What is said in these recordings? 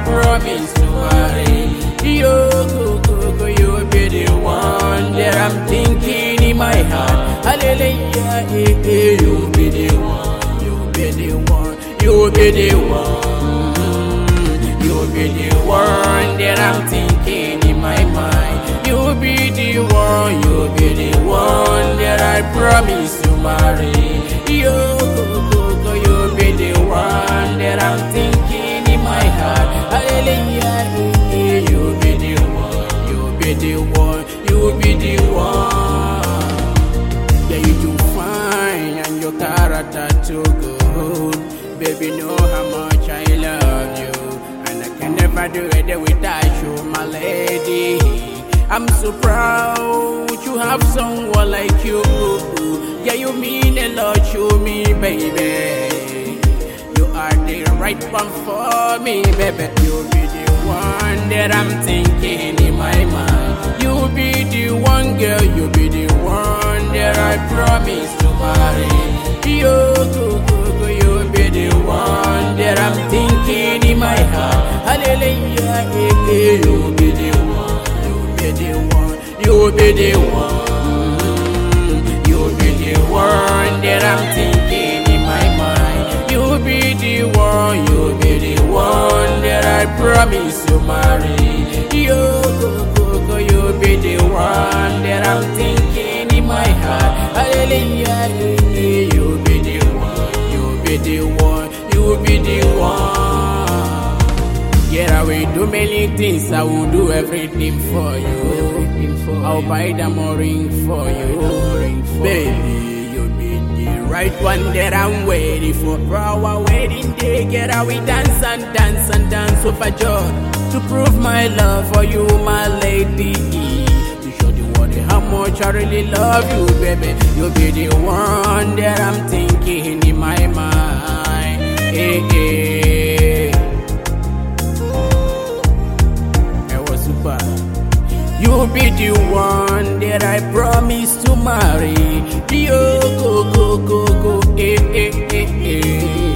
promise to marry. You, you be the one that I'm thinking in my heart. Hallelujah, you be the one, you be the one, you be the one. You be the one that I'm thinking in my mind. You be the one, you be the one that I promise to marry. You be the one that I'm thinking in my heart. Hallelujah, you be the one, you be the one, you be the one. Yeah, you do fine and your character too good. Baby, know how much I love you, and I can never do it without you, my lady. I'm so proud to have someone like you. Yeah, you mean a lot to me, baby. You are the right one for me, baby. You be the one that I'm thinking in my mind. You be the one, girl. You be the one that I promise to marry. You be the one that I'm thinking in my heart. Hallelujah, you be the one, you be the one, you be the one, you be the one that I'm thinking in my mind. You be the one, you be the one that I promise to marry. You be the one that I'm thinking in my heart. Hallelujah, you be the one, you be the one, you be the one. Yeah, I will do many things, I will do everything for you. I'll buy the ring for you. Baby, you be the right one that I'm waiting for. For our wedding day, get out, we dance and dance and dance over joy. To prove my love for you, my lady. To show the world how much I really love you, baby. You be the one that I'm thinking in my mind. Hey, hey. You be the one that I promise to marry. You go, eh, eh, eh, eh.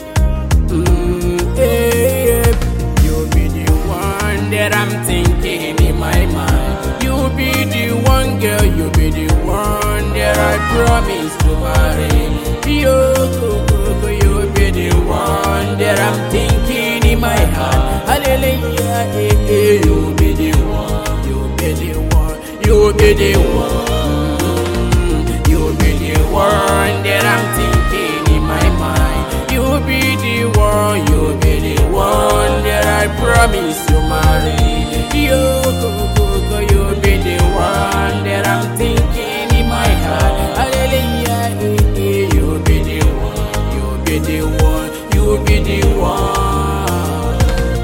You be the one that I'm thinking in my mind. You be the one, girl. You be the one that I promise to marry. You be the one that I'm thinking in my heart. Hallelujah, you be the one. You be the one, you be the one that I'm thinking in my mind. You be the one, you be the one that I promise to marry. You be the one that I'm thinking in my heart. Hallelujah, you be the one, you be the one, you be the one.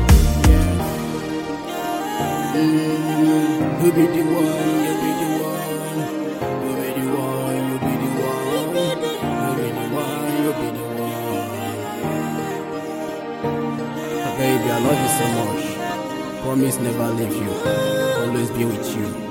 You be the one. Baby, I love you so much. Promise never leave you. Always be with you.